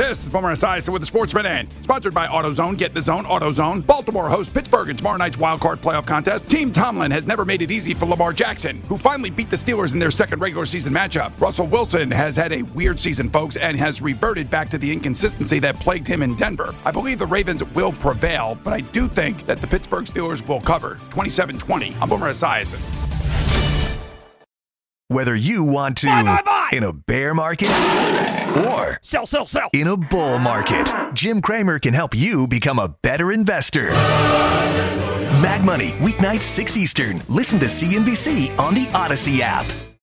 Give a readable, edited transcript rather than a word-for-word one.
This is Boomer Esiason with the Sportsman End, sponsored by AutoZone. Get the zone, AutoZone. Baltimore hosts Pittsburgh in tomorrow night's wildcard playoff contest. Team Tomlin has never made it easy for Lamar Jackson, who finally beat the Steelers in their second regular season matchup. Russell Wilson has had a weird season, folks, and has reverted back to the inconsistency that plagued him in Denver. I believe the Ravens will prevail, but I do think that the Pittsburgh Steelers will cover 27-20. I'm Boomer Esiason. Whether you want to buy. In a bear market or Sell. in a bull market, Jim Cramer can help you become a better investor. Mad Money, weeknights 6 Eastern. Listen to CNBC on the Odyssey app.